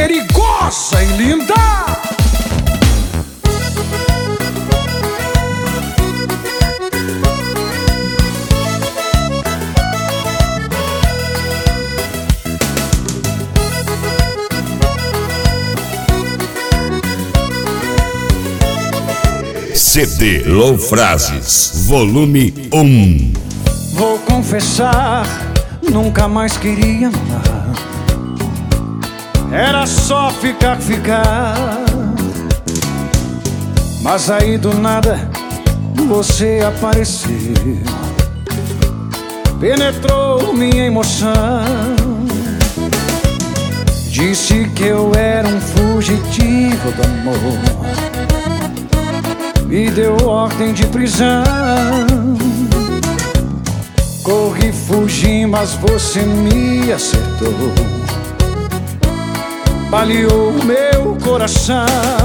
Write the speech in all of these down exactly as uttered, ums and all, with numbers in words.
perigosa e linda. C D Low Frases, volume um. Vou confessar, nunca mais queria amar. Era só ficar, ficar. Mas aí do nada você apareceu, penetrou minha emoção. Disse que eu era um fugitivo do amor, me deu ordem de prisão. Corri, fugi, mas você me acertou, baleou meu coração.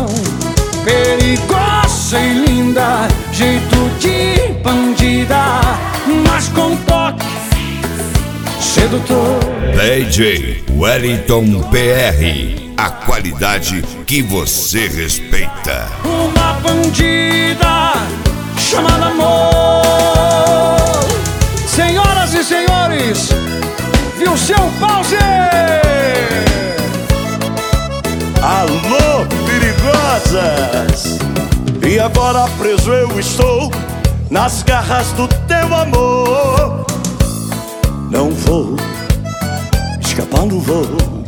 Perigosa e linda, jeito de bandida, mas com toque sedutor. D J Wellington P R, a qualidade que você respeita. Uma bandida chamada amor. Senhoras e senhores, viu seu pause? Alô, perigosas! E agora preso eu estou nas garras do teu amor. Não vou escapar, não vou.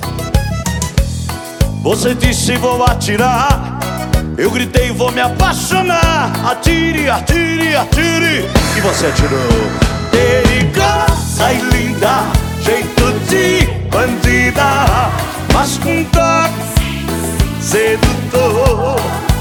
Você disse vou atirar, eu gritei vou me apaixonar. Atire, atire, atire, e você atirou. Perigosa e linda, jeito de bandida, mas com toque sedutor.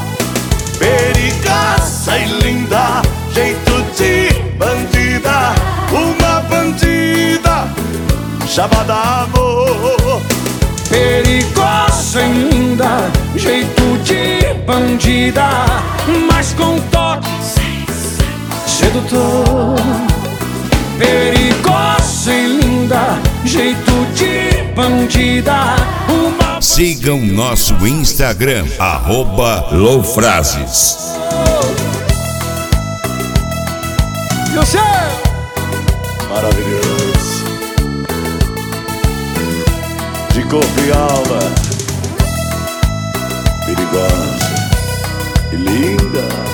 Perigosa e linda, jeito de bandida, uma bandida chamada amor. Perigosa e linda, jeito de bandida, mas com toque sedutor. Perigosa e linda, jeito de bandida, uma... Sigam nosso Instagram, arroba Low Frases. Você maravilhoso, de corpo e alma, perigosa e linda.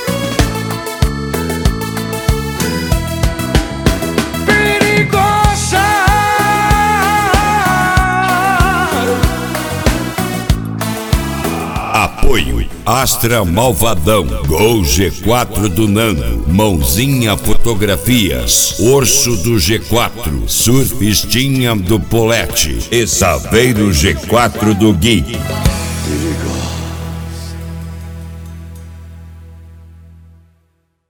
Apoio Astra Malvadão, Gol G quatro do Nando, Mãozinha Fotografias, Urso do G quatro, Surfistinha do Polete, Saveiro G quatro do Gui.